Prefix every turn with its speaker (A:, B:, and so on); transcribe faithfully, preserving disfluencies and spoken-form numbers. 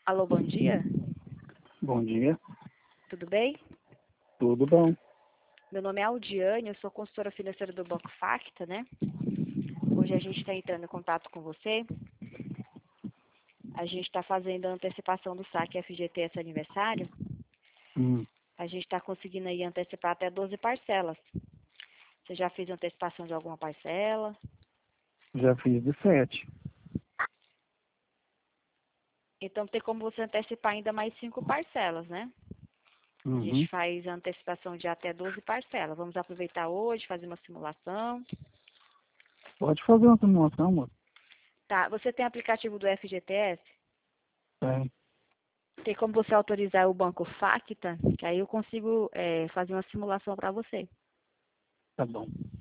A: Alô, bom dia.
B: Bom dia,
A: Tudo bem?
B: tudo bom?
A: Meu nome é Aldiane, eu sou consultora financeira do Banco Facta, né? Hoje a gente está entrando em contato com você. A gente está fazendo a antecipação do saque F G T S aniversário.
B: Hum,
A: A gente está conseguindo aí antecipar até doze parcelas. Você já fez antecipação de alguma parcela?
B: já fiz de sete.
A: Então tem como você antecipar ainda mais cinco parcelas, né? A gente
B: Uhum.
A: faz a antecipação de até doze parcelas. Vamos aproveitar hoje, fazer uma simulação.
B: Pode fazer uma simulação, moço?
A: Tá, você tem aplicativo do F G T S?
B: Tem,
A: Tem como você autorizar o banco Facta, que aí eu consigo é, fazer uma simulação para você.
B: tá bom.